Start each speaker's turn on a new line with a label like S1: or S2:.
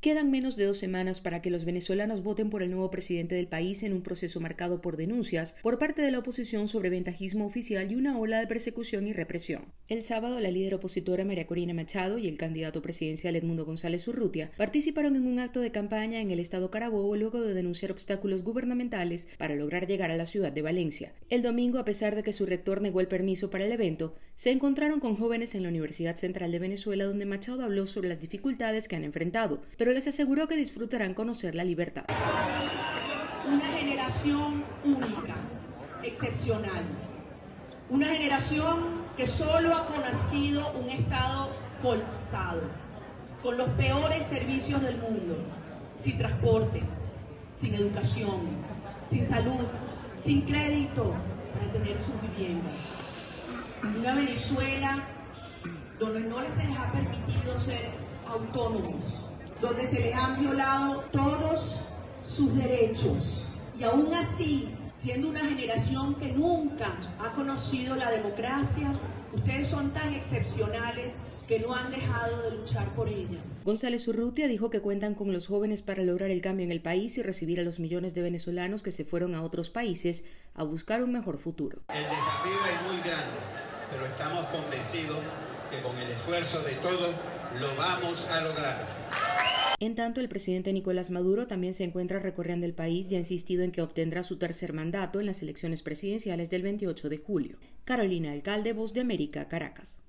S1: Quedan menos de 2 semanas para que los venezolanos voten por el nuevo presidente del país en un proceso marcado por denuncias por parte de la oposición sobre ventajismo oficial y una ola de persecución y represión. El sábado, la líder opositora María Corina Machado y el candidato presidencial Edmundo González Urrutia participaron en un acto de campaña en el estado Carabobo luego de denunciar obstáculos gubernamentales para lograr llegar a la ciudad de Valencia. El domingo, a pesar de que su rector negó el permiso para el evento, se encontraron con jóvenes en la Universidad Central de Venezuela, donde Machado habló sobre las dificultades que han enfrentado, pero les aseguró que disfrutarán conocer la libertad.
S2: Una generación única, excepcional. Una generación que solo ha conocido un estado colapsado, con los peores servicios del mundo, sin transporte, sin educación, sin salud, sin crédito para tener sus viviendas. Una Venezuela donde no se les ha permitido ser autónomos, donde se les han violado todos sus derechos. Y aún así, siendo una generación que nunca ha conocido la democracia, ustedes son tan excepcionales que no han dejado de luchar por ella.
S1: González Urrutia dijo que cuentan con los jóvenes para lograr el cambio en el país y recibir a los millones de venezolanos que se fueron a otros países a buscar un mejor futuro.
S3: El desafío es muy grande, pero estamos convencidos que con el esfuerzo de todos lo vamos a lograr.
S1: En tanto, el presidente Nicolás Maduro también se encuentra recorriendo el país y ha insistido en que obtendrá su tercer mandato en las elecciones presidenciales del 28 de julio. Carolina Alcalde, Voz de América, Caracas.